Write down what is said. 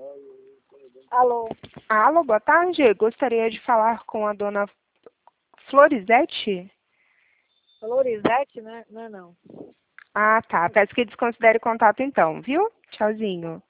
Alô? Alô, boa tarde. Gostaria de falar com a dona Florizete? Florizete, né? Não, não. Ah, tá. Peço que desconsidere o contato então, viu? Tchauzinho.